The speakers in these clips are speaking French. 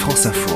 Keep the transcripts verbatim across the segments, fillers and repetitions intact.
France Info.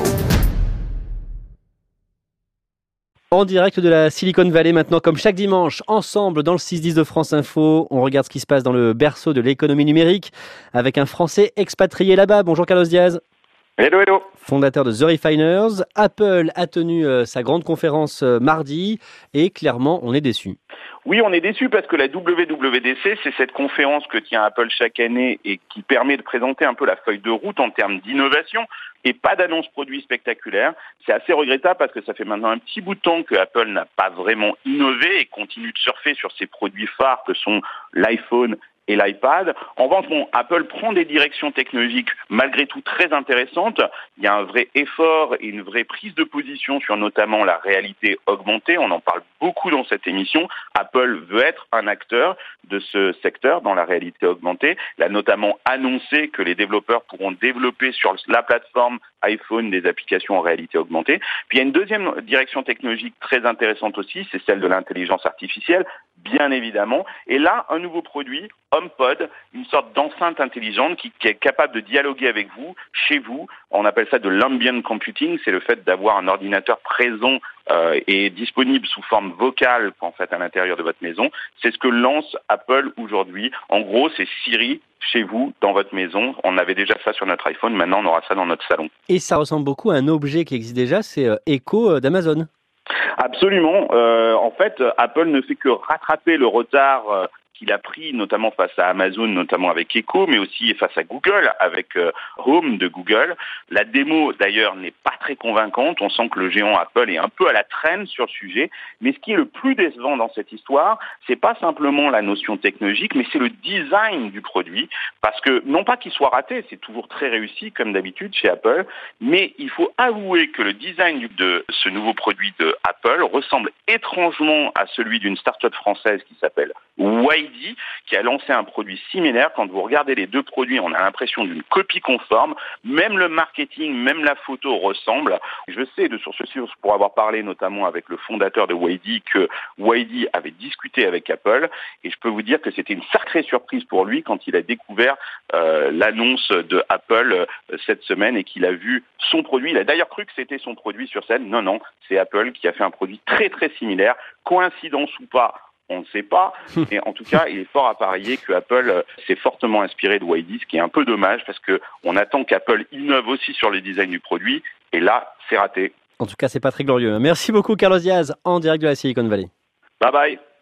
En direct de la Silicon Valley maintenant, comme chaque dimanche, ensemble dans le six dix de France Info, on regarde ce qui se passe dans le berceau de l'économie numérique avec un Français expatrié là-bas. Bonjour Carlos Diaz. Hello, hello. Fondateur de The Refiners. Apple a tenu euh, sa grande conférence euh, mardi et clairement, on est déçu. Oui, on est déçu parce que la W W D C, c'est cette conférence que tient Apple chaque année et qui permet de présenter un peu la feuille de route en termes d'innovation et pas d'annonce produit spectaculaire. C'est assez regrettable parce que ça fait maintenant un petit bout de temps que Apple n'a pas vraiment innové et continue de surfer sur ses produits phares que sont l'iPhone et l'iPad. En revanche, bon, Apple prend des directions technologiques malgré tout très intéressantes. Il y a un vrai effort et une vraie prise de position sur notamment la réalité augmentée. On en parle beaucoup dans cette émission. Apple veut être un acteur de ce secteur dans la réalité augmentée. Il a notamment annoncé que les développeurs pourront développer sur la plateforme iPhone des applications en réalité augmentée. Puis il y a une deuxième direction technologique très intéressante aussi, c'est celle de l'intelligence artificielle, bien évidemment. Et là, un nouveau produit, HomePod, une sorte d'enceinte intelligente qui, qui est capable de dialoguer avec vous, chez vous. On appelle ça de l'ambient computing, c'est le fait d'avoir un ordinateur présent euh, et disponible sous forme vocale en fait à l'intérieur de votre maison. C'est ce que lance Apple aujourd'hui. En gros, c'est Siri chez vous, dans votre maison. On avait déjà ça sur notre iPhone, maintenant on aura ça dans notre salon. Et ça ressemble beaucoup à un objet qui existe déjà, c'est euh, Echo euh, d'Amazon. Absolument. Euh, en fait, Apple ne fait que rattraper le retard euh, qu'il a pris, notamment face à Amazon, notamment avec Echo, mais aussi face à Google, avec euh, Home de Google. La démo, d'ailleurs, n'est pas très convaincante. On sent que le géant Apple est un peu à la traîne sur le sujet. Mais ce qui est le plus décevant dans cette histoire, c'est pas simplement la notion technologique, mais c'est le design du produit. Parce que, non pas qu'il soit raté, c'est toujours très réussi, comme d'habitude, chez Apple, mais il faut avouer que le design de ce nouveau produit de Apple ressemble étrangement à celui d'une start-up française qui s'appelle Waidy, qui a lancé un produit similaire. Quand vous regardez les deux produits, on a l'impression d'une copie conforme. Même le marketing, même la photo ressemble. Je sais de sources sûres, pour avoir parlé notamment avec le fondateur de Waidy, que Waidy avait discuté avec Apple. Et je peux vous dire que c'était une sacrée surprise pour lui quand il a découvert euh, l'annonce de Apple euh, cette semaine et qu'il a vu son produit. Il a d'ailleurs cru que c'était son produit sur scène. Non, non, c'est Apple qui a fait un produit très très similaire. Coïncidence ou pas, on ne sait pas, mais en tout cas, il est fort à parier que Apple s'est fortement inspiré de Waidy, ce qui est un peu dommage parce que on attend qu'Apple innove aussi sur le design du produit, et là, c'est raté. En tout cas, c'est pas très glorieux. Merci beaucoup Carlos Diaz, en direct de la Silicon Valley. Bye bye.